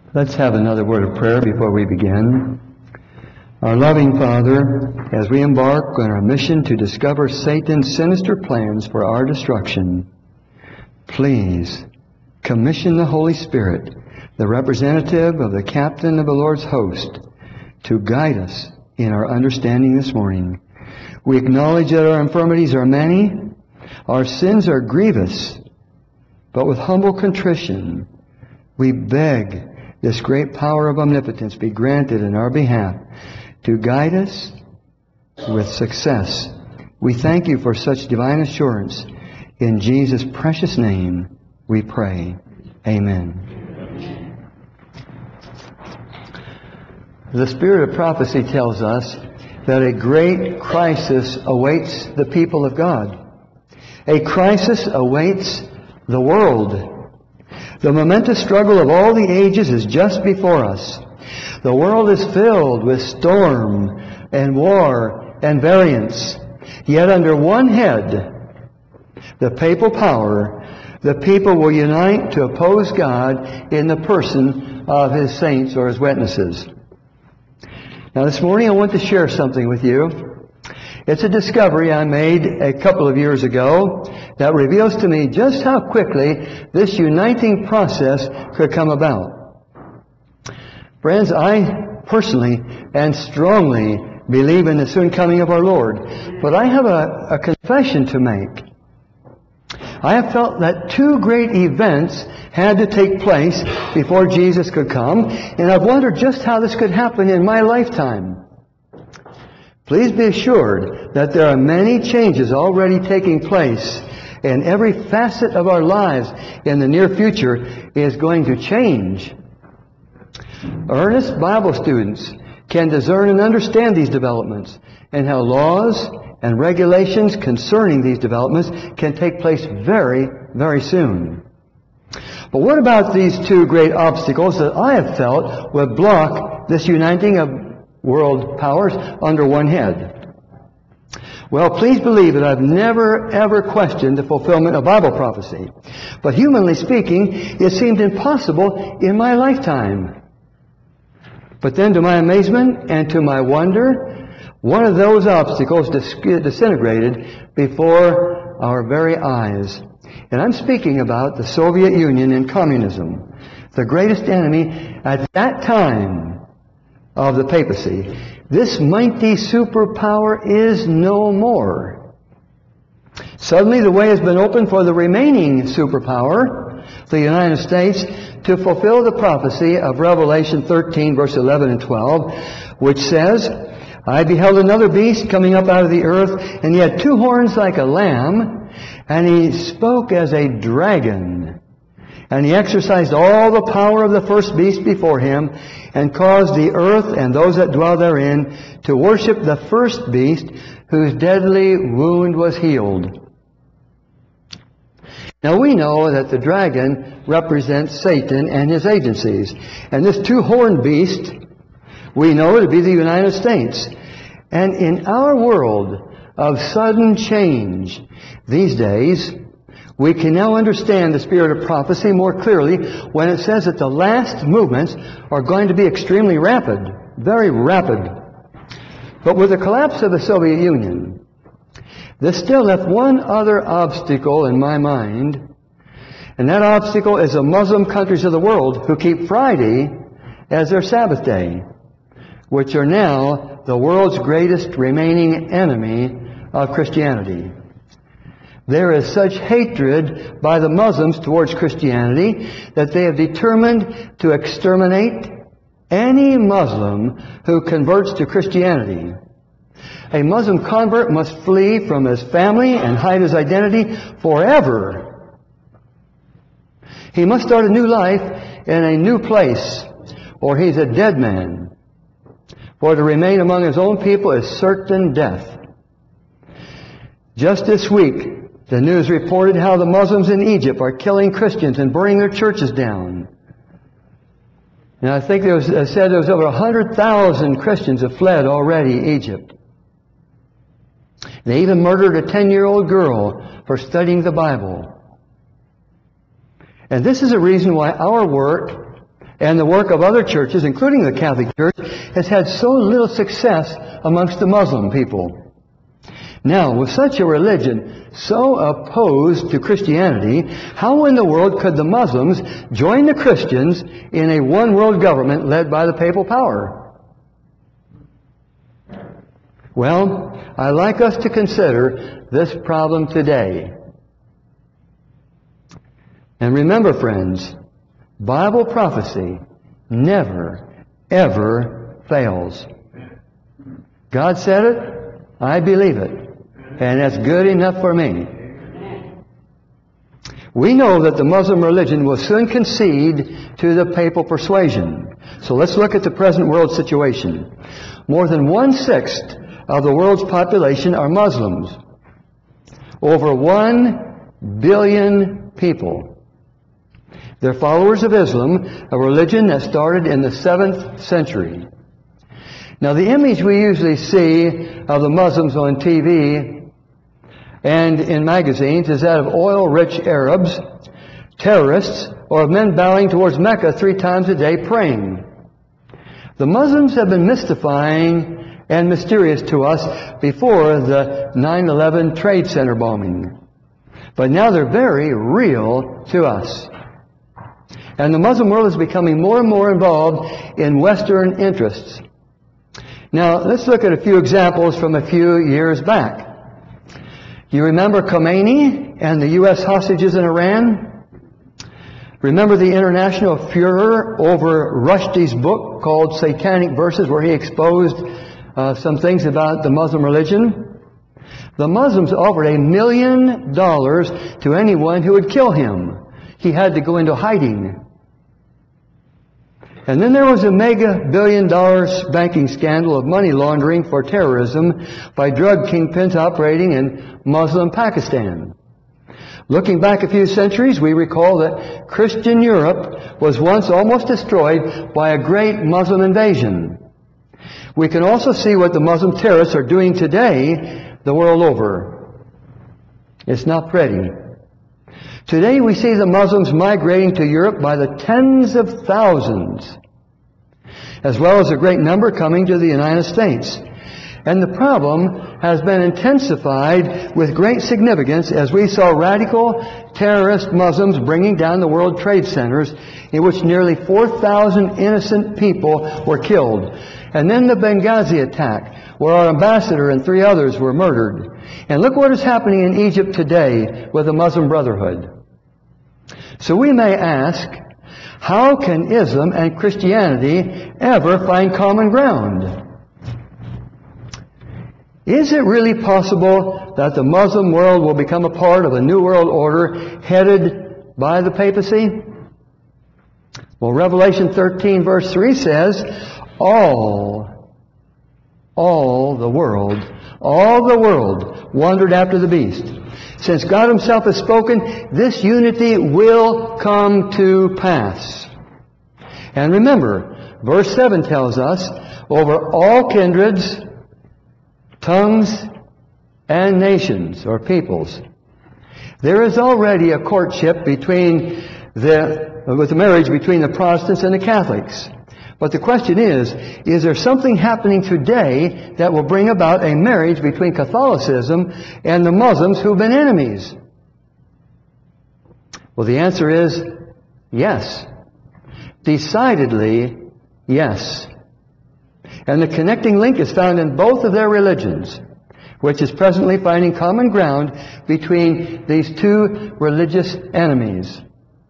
Let's have another word of prayer before we begin. Our loving Father, as we embark on our mission to discover Satan's sinister plans for our destruction, please commission the Holy Spirit, the representative of the captain of the Lord's host, to guide us in our understanding this morning. We acknowledge that our infirmities are many, our sins are grievous, but with humble contrition, we beg this great power of omnipotence be granted in our behalf to guide us with success. We thank you for such divine assurance. In Jesus' precious name we pray. Amen. The spirit of prophecy tells us that a great crisis awaits the people of God. A crisis awaits the world. The momentous struggle of all the ages is just before us. The world is filled with storm and war and variance. Yet under one head, the papal power, the people will unite to oppose God in the person of His saints or His witnesses. Now this morning I want to share something with you. It's a discovery I made a couple of years ago that reveals to me just how quickly this uniting process could come about. Friends, I personally and strongly believe in the soon coming of our Lord, but I have a confession to make. I have felt that two great events had to take place before Jesus could come, and I've wondered just how this could happen in my lifetime. Please be assured that there are many changes already taking place, and every facet of our lives in the near future is going to change. Earnest Bible students can discern and understand these developments and how laws and regulations concerning these developments can take place very, very soon. But what about these two great obstacles that I have felt would block this uniting of world powers under one head? Well, please believe that I've never ever questioned the fulfillment of Bible prophecy. But humanly speaking, it seemed impossible in my lifetime. But then to my amazement and to my wonder, one of those obstacles disintegrated before our very eyes. And I'm speaking about the Soviet Union and communism, the greatest enemy at that time of the papacy. This mighty superpower is no more. Suddenly the way has been opened for the remaining superpower, the United States, to fulfill the prophecy of Revelation 13, verse 11 and 12, which says, I beheld another beast coming up out of the earth, and he had two horns like a lamb, and he spoke as a dragon. And he exercised all the power of the first beast before him, and caused the earth and those that dwell therein to worship the first beast, whose deadly wound was healed. Now we know that the dragon represents Satan and his agencies. And this two-horned beast, we know to be the United States. And in our world of sudden change these days, we can now understand the spirit of prophecy more clearly when it says that the last movements are going to be extremely rapid, very rapid. But with the collapse of the Soviet Union, this still left one other obstacle in my mind, and that obstacle is the Muslim countries of the world who keep Friday as their Sabbath day, which are now the world's greatest remaining enemy of Christianity. There is such hatred by the Muslims towards Christianity that they have determined to exterminate any Muslim who converts to Christianity. A Muslim convert must flee from his family and hide his identity forever. He must start a new life in a new place, or he's a dead man. For to remain among his own people is certain death. Just this week, the news reported how the Muslims in Egypt are killing Christians and burning their churches down. And I think there was said there was over 100,000 Christians have fled already Egypt. They even murdered a 10-year-old girl for studying the Bible. And this is a reason why our work and the work of other churches, including the Catholic Church, has had so little success amongst the Muslim people. Now, with such a religion so opposed to Christianity, how in the world could the Muslims join the Christians in a one-world government led by the papal power? Well, I'd like us to consider this problem today. And remember, friends, Bible prophecy never, ever fails. God said it, I believe it. And that's good enough for me. We know that the Muslim religion will soon concede to the papal persuasion. So let's look at the present world situation. More than 1/6 of the world's population are Muslims. Over 1 billion people. They're followers of Islam, a religion that started in the 7th century. Now, the image we usually see of the Muslims on TV and in magazines is that of oil-rich Arabs, terrorists, or of men bowing towards Mecca 3 times a day praying. The Muslims have been mystifying and mysterious to us before the 9/11 Trade Center bombing. But now they're very real to us. And the Muslim world is becoming more and more involved in Western interests. Now, let's look at a few examples from a few years back. You remember Khomeini and the U.S. hostages in Iran? Remember the international furor over Rushdie's book called Satanic Verses, where he exposed some things about the Muslim religion? The Muslims offered $1 million to anyone who would kill him. He had to go into hiding. And then there was a mega billion-dollar banking scandal of money laundering for terrorism by drug kingpins operating in Muslim Pakistan. Looking back a few centuries, we recall that Christian Europe was once almost destroyed by a great Muslim invasion. We can also see what the Muslim terrorists are doing today the world over. It's not pretty. Today we see the Muslims migrating to Europe by the tens of thousands, as well as a great number coming to the United States. And the problem has been intensified with great significance as we saw radical terrorist Muslims bringing down the World Trade Centers, in which nearly 4,000 innocent people were killed. And then the Benghazi attack, where our ambassador and 3 others were murdered. And look what is happening in Egypt today with the Muslim Brotherhood. So we may ask, how can Islam and Christianity ever find common ground? Is it really possible that the Muslim world will become a part of a new world order headed by the papacy? Well, Revelation 13 verse 3 says, all the world wandered after the beast. Since God Himself has spoken, this unity will come to pass. And remember, verse 7 tells us, over all kindreds, tongues, and nations, or peoples. There is already a courtship with the marriage between the Protestants and the Catholics. But the question is there something happening today that will bring about a marriage between Catholicism and the Muslims who've been enemies? Well, the answer is yes. Decidedly, yes. And the connecting link is found in both of their religions, which is presently finding common ground between these 2 religious enemies.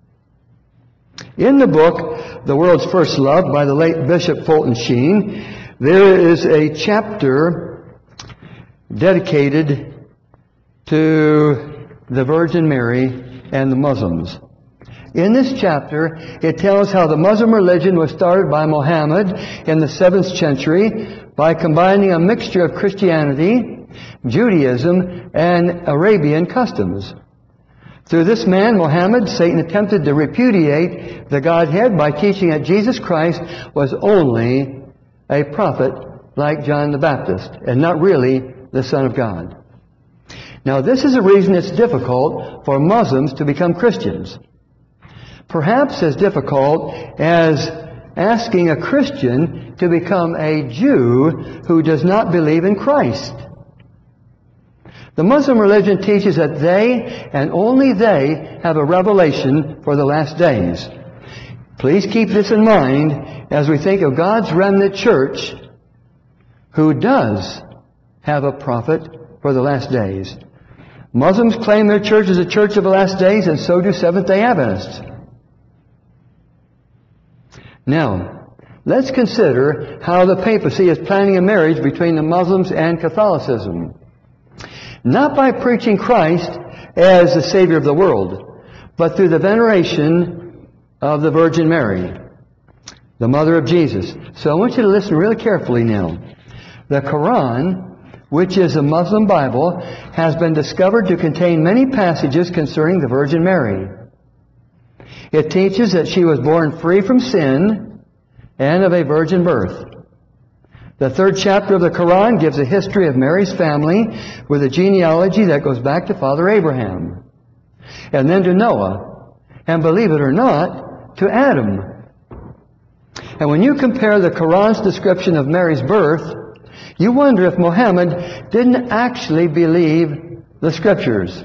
In the book, The World's First Love, by the late Bishop Fulton Sheen, there is a chapter dedicated to the Virgin Mary and the Muslims. In this chapter, it tells how the Muslim religion was started by Muhammad in the 7th century by combining a mixture of Christianity, Judaism, and Arabian customs. Through this man, Muhammad, Satan attempted to repudiate the Godhead by teaching that Jesus Christ was only a prophet like John the Baptist and not really the Son of God. Now, this is a reason it's difficult for Muslims to become Christians. perhaps as difficult as asking a Christian to become a Jew who does not believe in Christ. The Muslim religion teaches that they, and only they, have a revelation for the last days. Please keep this in mind as we think of God's remnant church, who does have a prophet for the last days. Muslims claim their church is a church of the last days, and so do Seventh-day Adventists. Now, let's consider how the papacy is planning a marriage between the Muslims and Catholicism. Not by preaching Christ as the Savior of the world, but through the veneration of the Virgin Mary, the mother of Jesus. So I want you to listen really carefully now. The Quran, which is a Muslim Bible, has been discovered to contain many passages concerning the Virgin Mary. It teaches that she was born free from sin and of a virgin birth. The 3rd chapter of the Quran gives a history of Mary's family with a genealogy that goes back to Father Abraham, and then to Noah, and believe it or not, to Adam. And when you compare the Quran's description of Mary's birth, you wonder if Muhammad didn't actually believe the Scriptures.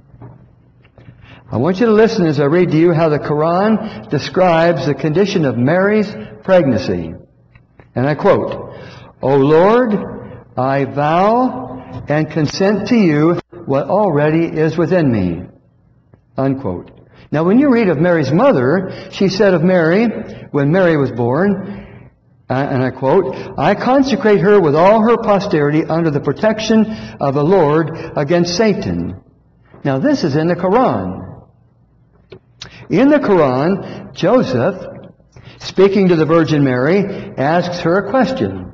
I want you to listen as I read to you how the Quran describes the condition of Mary's pregnancy. And I quote, "O Lord, I vow and consent to you what already is within me." Unquote. Now when you read of Mary's mother, she said of Mary, when Mary was born, and I quote, "I consecrate her with all her posterity under the protection of the Lord against Satan." Now this is in the Quran. In the Quran, Joseph, speaking to the Virgin Mary, asks her a question.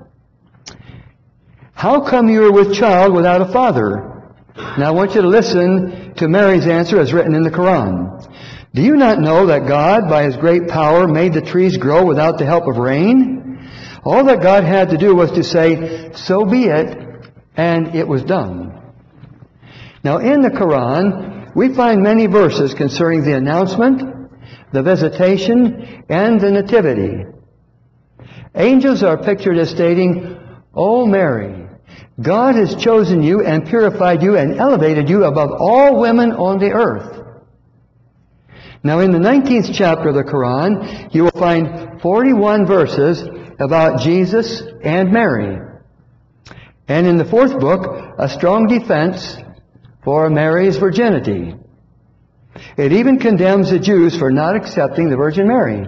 "How come you are with child without a father?" Now I want you to listen to Mary's answer as written in the Quran. "Do you not know that God, by His great power, made the trees grow without the help of rain? All that God had to do was to say, 'So be it,' and it was done." Now in the Quran, we find many verses concerning the announcement, the visitation, and the nativity. Angels are pictured as stating, "O Mary, God has chosen you and purified you and elevated you above all women on the earth." Now in the 19th chapter of the Quran, you will find 41 verses about Jesus and Mary. And in the 4th book, a strong defense for Mary's virginity. It even condemns the Jews for not accepting the Virgin Mary.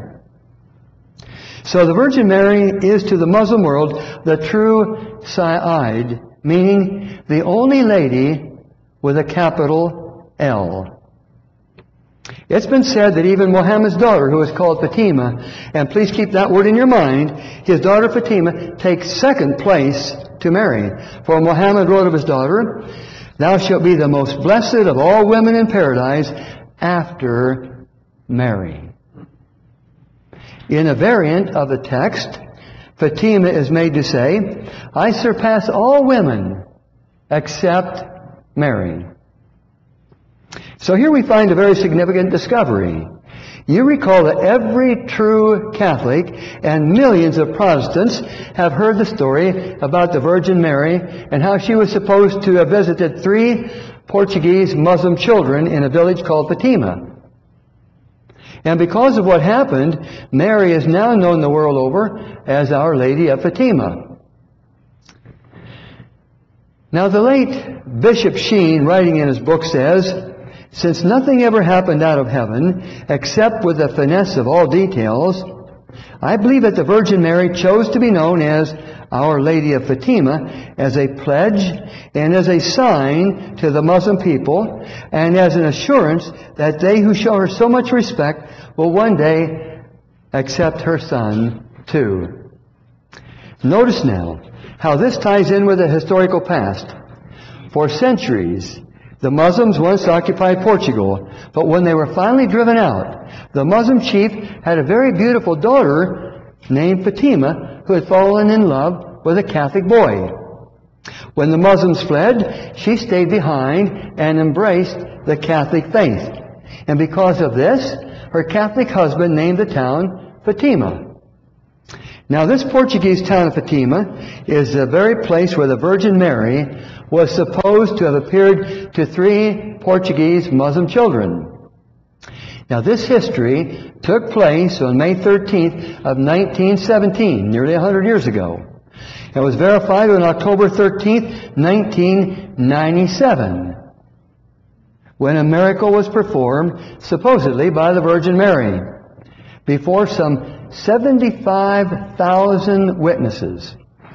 So the Virgin Mary is to the Muslim world the true Sayyid, meaning the only lady with a capital L. It's been said that even Muhammad's daughter, who is called Fatima, and please keep that word in your mind, his daughter Fatima takes 2nd place to Mary. For Muhammad wrote of his daughter, "Thou shalt be the most blessed of all women in paradise after Mary." In a variant of the text, Fatima is made to say, "I surpass all women except Mary." So here we find a very significant discovery. You recall that every true Catholic and millions of Protestants have heard the story about the Virgin Mary and how she was supposed to have visited 3 Portuguese Muslim children in a village called Fatima. And because of what happened, Mary is now known the world over as Our Lady of Fatima. Now the late Bishop Sheen, writing in his book, says, "Since nothing ever happened out of heaven, except with the finesse of all details, I believe that the Virgin Mary chose to be known as Our Lady of Fatima as a pledge and as a sign to the Muslim people and as an assurance that they who show her so much respect will one day accept her son too." Notice now how this ties in with the historical past. For centuries, the Muslims once occupied Portugal, but when they were finally driven out, the Muslim chief had a very beautiful daughter named Fatima who had fallen in love with a Catholic boy. When the Muslims fled, she stayed behind and embraced the Catholic faith. And because of this, her Catholic husband named the town Fatima. Now, this Portuguese town of Fatima is the very place where the Virgin Mary was supposed to have appeared to 3 Portuguese Muslim children. Now, this history took place on May 13th of 1917, nearly 100 years ago. It was verified on October 13th, 1997, when a miracle was performed, supposedly by the Virgin Mary, before some 75,000 witnesses.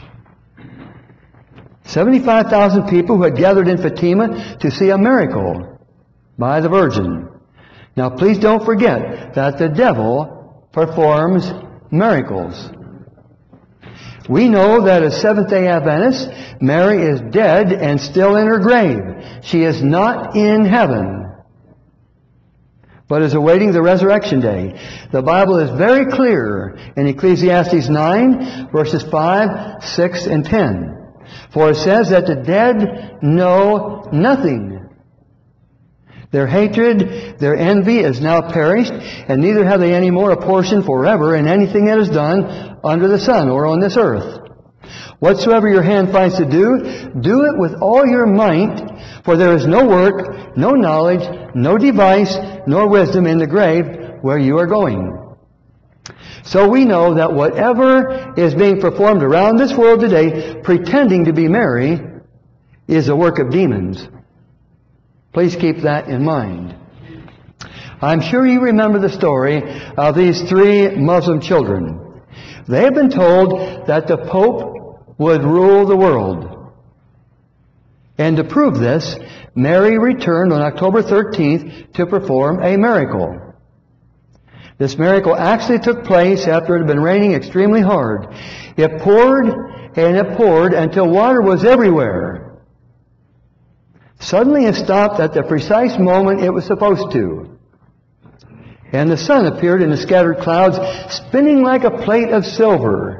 75,000 people who had gathered in Fatima to see a miracle by the Virgin. Now, please don't forget that the devil performs miracles. We know that as Seventh-day Adventists, Mary is dead and still in her grave. She is not in heaven, but is awaiting the resurrection day. The Bible is very clear in Ecclesiastes 9, verses 5, 6, and 10. For it says that the dead know nothing. Their hatred, their envy is now perished, and neither have they any more a portion forever in anything that is done under the sun or on this earth. Whatsoever your hand finds to do, do it with all your might, for there is no work, no knowledge, no device, nor wisdom in the grave where you are going. So we know that whatever is being performed around this world today, pretending to be Mary, is a work of demons. Please keep that in mind. I'm sure you remember the story of these 3 Muslim children. They have been told that the Pope would rule the world. And to prove this, Mary returned on October 13th to perform a miracle. This miracle actually took place after it had been raining extremely hard. It poured and it poured until water was everywhere. Suddenly it stopped at the precise moment it was supposed to. And the sun appeared in the scattered clouds, spinning like a plate of silver.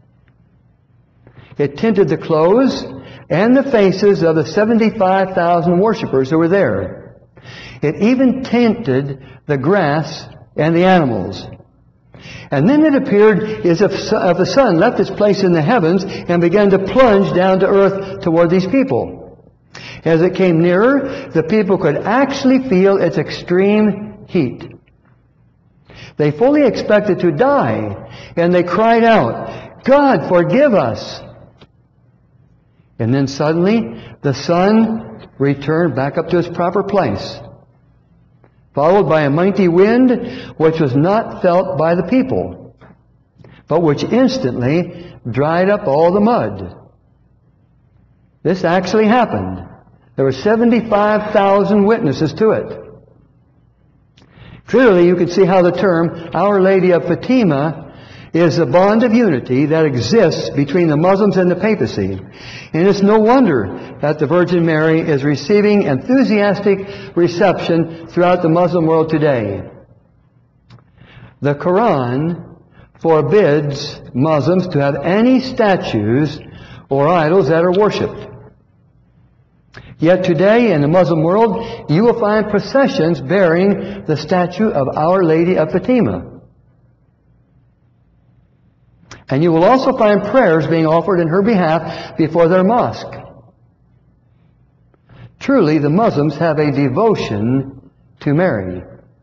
It tinted the clothes and the faces of the 75,000 worshippers who were there. It even tinted the grass and the animals. And then it appeared as if the sun left its place in the heavens and began to plunge down to earth toward these people. As it came nearer, the people could actually feel its extreme heat. They fully expected to die, and they cried out, "God, forgive us!" And then suddenly, the sun returned back up to its proper place, followed by a mighty wind, which was not felt by the people, but which instantly dried up all the mud. This actually happened. There were 75,000 witnesses to it. Clearly, you can see how the term Our Lady of Fatima is a bond of unity that exists between the Muslims and the papacy. And it's no wonder that the Virgin Mary is receiving enthusiastic reception throughout the Muslim world today. The Quran forbids Muslims to have any statues or idols that are worshipped. Yet today in the Muslim world, you will find processions bearing the statue of Our Lady of Fatima. And you will also find prayers being offered in her behalf before their mosque. Truly, the Muslims have a devotion to Mary.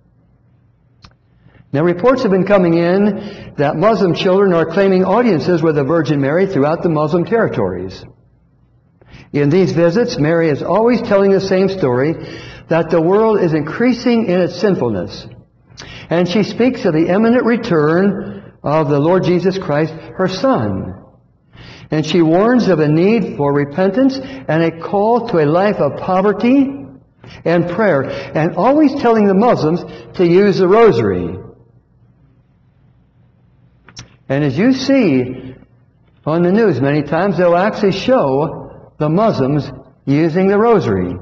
Now, reports have been coming in that Muslim children are claiming audiences with the Virgin Mary throughout the Muslim territories. In these visits, Mary is always telling the same story, that the world is increasing in its sinfulness. And she speaks of the imminent return of the Lord Jesus Christ, her Son. And she warns of a need for repentance and a call to a life of poverty and prayer, and always telling the Muslims to use the rosary. And as you see on the news many times, they'll actually show the Muslims using the rosary.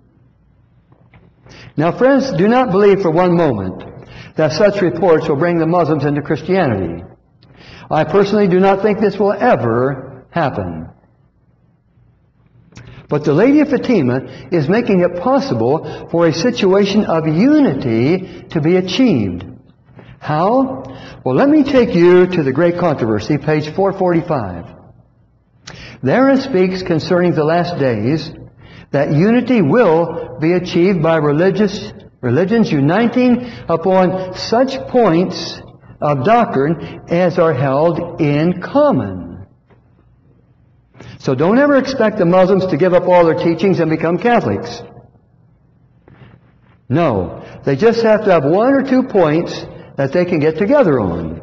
Now, friends, do not believe for one moment that such reports will bring the Muslims into Christianity. I personally do not think this will ever happen. But the Lady of Fatima is making it possible for a situation of unity to be achieved. How? Well, let me take you to the Great Controversy, page 445. There it speaks concerning the last days that unity will be achieved by religions uniting upon such points of doctrine as are held in common. So don't ever expect the Muslims to give up all their teachings and become Catholics. No, they just have to have one or two points that they can get together on.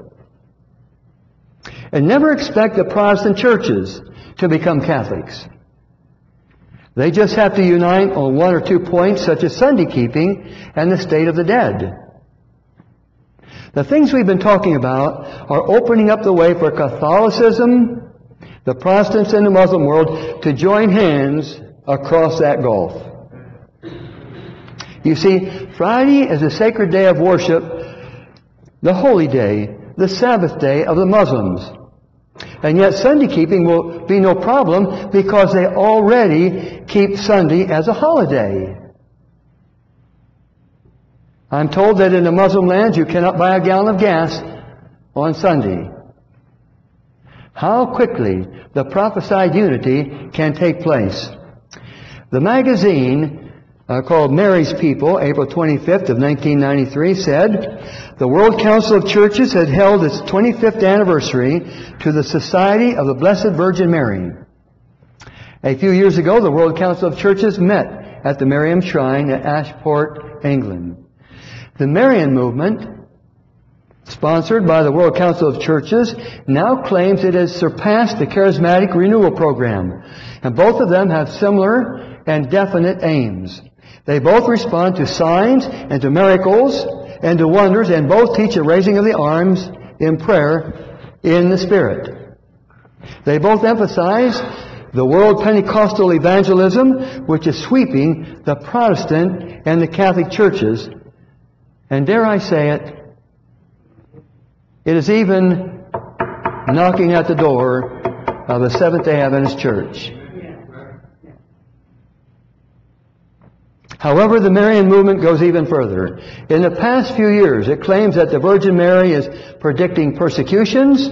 And never expect the Protestant churches to become Catholics. They just have to unite on one or two points, such as Sunday keeping and the state of the dead. The things we've been talking about are opening up the way for Catholicism, the Protestants, and the Muslim world to join hands across that gulf. You see, Friday is a sacred day of worship, the holy day, the Sabbath day of the Muslims. And yet Sunday keeping will be no problem because they already keep Sunday as a holiday. I'm told that in the Muslim lands you cannot buy a gallon of gas on Sunday. How quickly the prophesied unity can take place. The magazine called Mary's People, April 25th of 1993, said, the World Council of Churches had held its 25th anniversary to the Society of the Blessed Virgin Mary. A few years ago, the World Council of Churches met at the Marian Shrine at Ashport, England. The Marian movement, sponsored by the World Council of Churches, now claims it has surpassed the Charismatic Renewal Program. And both of them have similar and definite aims. They both respond to signs and to miracles and to wonders, and both teach a raising of the arms in prayer in the Spirit. They both emphasize the world Pentecostal evangelism, which is sweeping the Protestant and the Catholic churches. And dare I say it, it is even knocking at the door of the Seventh-day Adventist Church. However, the Marian movement goes even further. In the past few years, it claims that the Virgin Mary is predicting persecutions,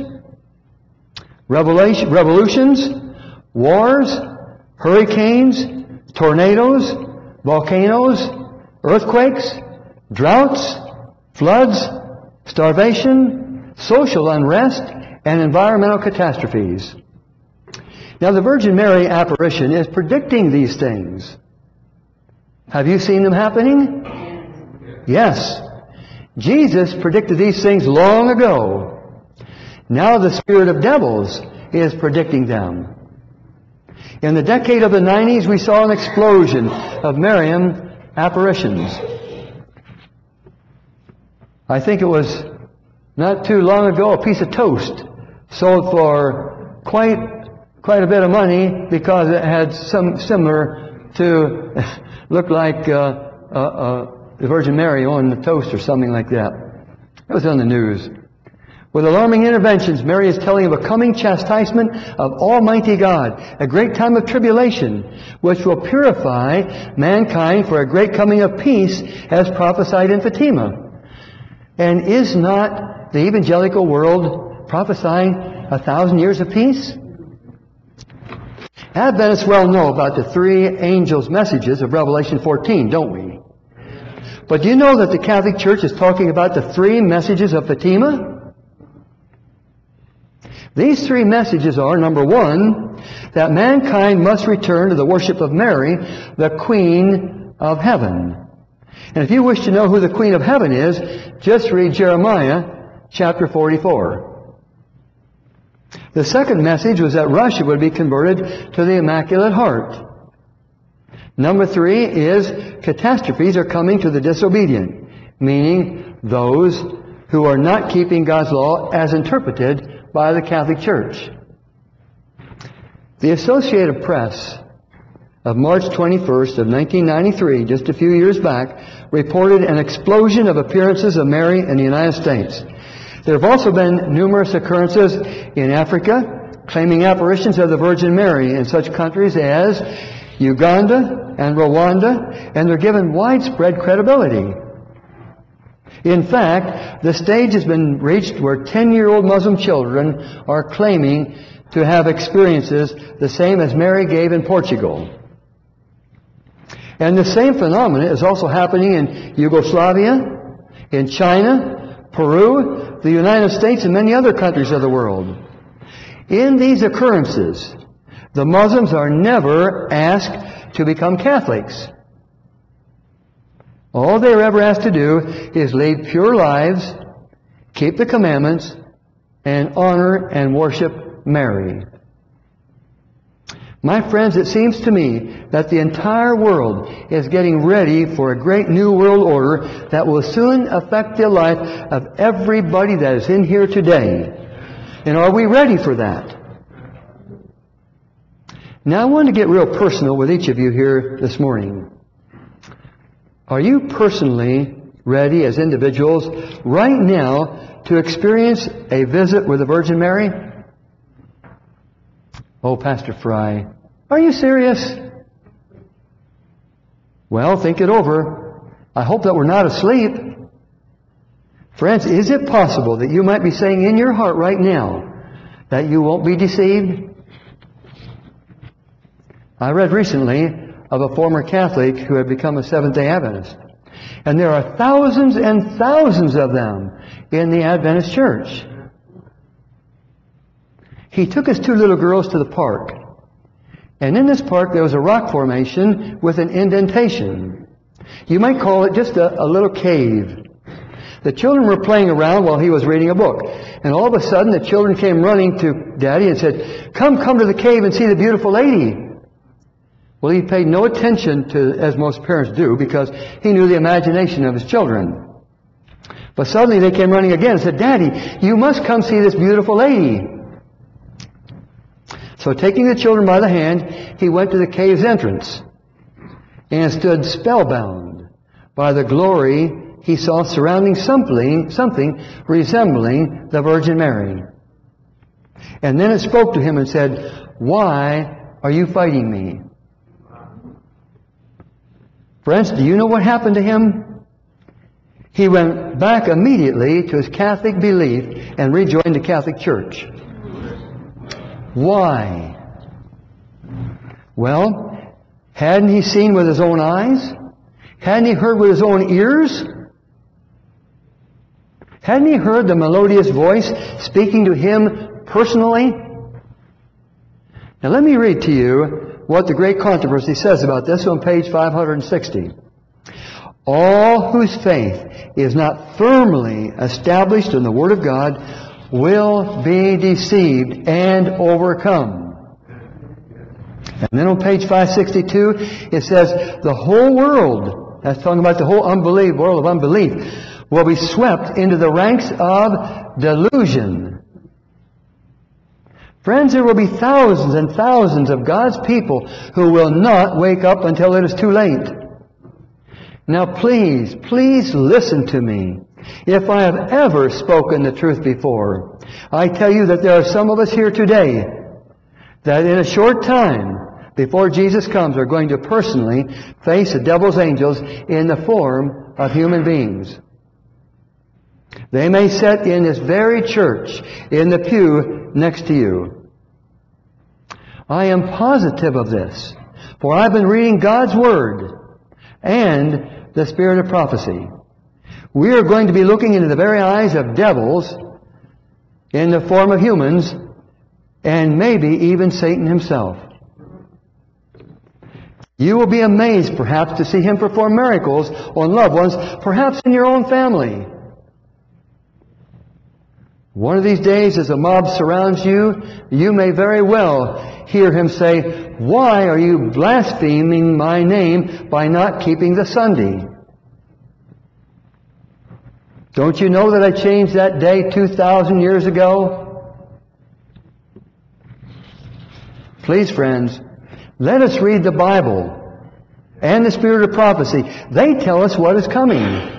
revolutions, wars, hurricanes, tornadoes, volcanoes, earthquakes, droughts, floods, starvation, social unrest, and environmental catastrophes. Now, the Virgin Mary apparition is predicting these things. Have you seen them happening? Yes. Jesus predicted these things long ago. Now the spirit of devils is predicting them. In the decade of the 90s, we saw an explosion of Marian apparitions. I think it was not too long ago a piece of toast sold for quite a bit of money because it had some similar to looked like the Virgin Mary on the toast or something like that. It was on the news. With alarming interventions, Mary is telling of a coming chastisement of Almighty God, a great time of tribulation, which will purify mankind for a great coming of peace, as prophesied in Fatima. And is not the evangelical world prophesying 1,000 years of peace? Adventists well know about the three angels' messages of Revelation 14, don't we? But do you know that the Catholic Church is talking about the three messages of Fatima? These three messages are, number one, that mankind must return to the worship of Mary, the Queen of Heaven. And if you wish to know who the Queen of Heaven is, just read Jeremiah chapter 44. The second message was that Russia would be converted to the Immaculate Heart. Number three is catastrophes are coming to the disobedient, meaning those who are not keeping God's law as interpreted by the Catholic Church. The Associated Press of March 21st of 1993, just a few years back, reported an explosion of appearances of Mary in the United States. There have also been numerous occurrences in Africa claiming apparitions of the Virgin Mary in such countries as Uganda and Rwanda, and they're given widespread credibility. In fact, the stage has been reached where 10-year-old Muslim children are claiming to have experiences the same as Mary gave in Portugal. And the same phenomenon is also happening in Yugoslavia, in China, Peru, the United States, and many other countries of the world. In these occurrences, the Muslims are never asked to become Catholics. All they're ever asked to do is lead pure lives, keep the commandments, and honor and worship Mary. My friends, it seems to me that the entire world is getting ready for a great new world order that will soon affect the life of everybody that is in here today. And are we ready for that? Now I want to get real personal with each of you here this morning. Are you personally ready as individuals right now to experience a visit with the Virgin Mary? Oh, Pastor Fry, are you serious? Well, think it over. I hope that we're not asleep. Friends, is it possible that you might be saying in your heart right now that you won't be deceived? I read recently of a former Catholic who had become a Seventh-day Adventist. And there are thousands and thousands of them in the Adventist church. He took his two little girls to the park. And in this park there was a rock formation with an indentation. You might call it just a little cave. The children were playing around while he was reading a book. And all of a sudden the children came running to Daddy and said, Come to the cave and see the beautiful lady. Well, he paid no attention to, as most parents do, because he knew the imagination of his children. But suddenly they came running again and said, Daddy, you must come see this beautiful lady. So taking the children by the hand, he went to the cave's entrance and stood spellbound by the glory he saw surrounding something resembling the Virgin Mary. And then it spoke to him and said, Why are you fighting me? Friends, do you know what happened to him? He went back immediately to his Catholic belief and rejoined the Catholic Church. Why? Well, hadn't he seen with his own eyes? Hadn't he heard with his own ears? Hadn't he heard the melodious voice speaking to him personally? Now let me read to you what the Great Controversy says about this on page 560. All whose faith is not firmly established in the Word of God will be deceived and overcome. And then on page 562, it says, the whole world, that's talking about the whole world of unbelief, will be swept into the ranks of delusion. Friends, there will be thousands and thousands of God's people who will not wake up until it is too late. Now please listen to me. If I have ever spoken the truth before, I tell you that there are some of us here today that in a short time, before Jesus comes, are going to personally face the devil's angels in the form of human beings. They may sit in this very church, in the pew next to you. I am positive of this, for I've been reading God's Word and the Spirit of prophecy. We are going to be looking into the very eyes of devils in the form of humans, and maybe even Satan himself. You will be amazed, perhaps, to see him perform miracles on loved ones, perhaps in your own family. One of these days, as a mob surrounds you, you may very well hear him say, "Why are you blaspheming my name by not keeping the Sunday?" Don't you know that I changed that day 2,000 years ago? Please, friends, let us read the Bible and the Spirit of prophecy. They tell us what is coming.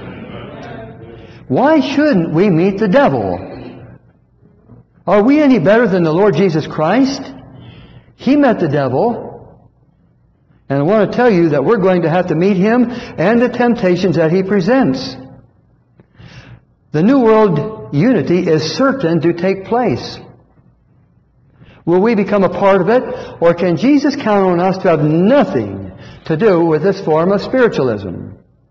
Why shouldn't we meet the devil? Are we any better than the Lord Jesus Christ? He met the devil. And I want to tell you that we're going to have to meet him and the temptations that he presents. The New World unity is certain to take place. Will we become a part of it, or can Jesus count on us to have nothing to do with this form of spiritualism?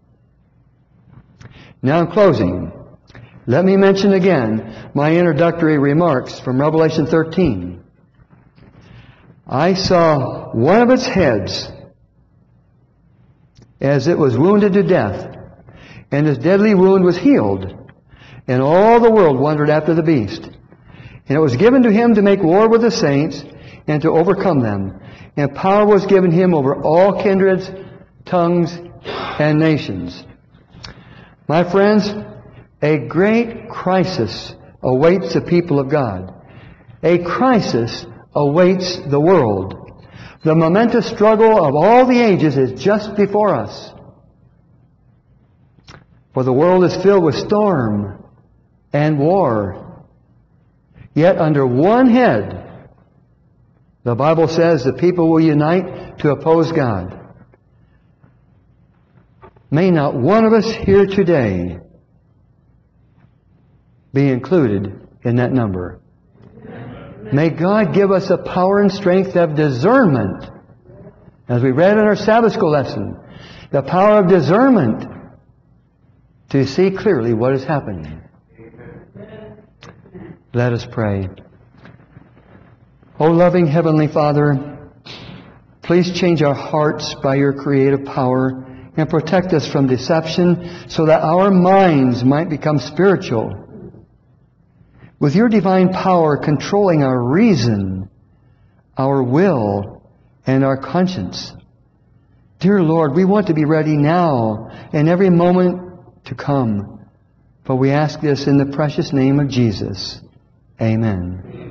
Now in closing, let me mention again my introductory remarks from Revelation 13. I saw one of its heads as it was wounded to death, and his deadly wound was healed, and all the world wondered after the beast. And it was given to him to make war with the saints and to overcome them. And power was given him over all kindreds, tongues, and nations. My friends, a great crisis awaits the people of God. A crisis awaits the world. The momentous struggle of all the ages is just before us. For the world is filled with storm and war. Yet under one head, the Bible says the people will unite to oppose God. May not one of us here today be included in that number. May God give us the power and strength of discernment. As we read in our Sabbath school lesson, the power of discernment to see clearly what is happening. Let us pray. O loving Heavenly Father, please change our hearts by your creative power and protect us from deception so that our minds might become spiritual. With your divine power controlling our reason, our will, and our conscience. Dear Lord, we want to be ready now and every moment to come. For we ask this in the precious name of Jesus. Amen.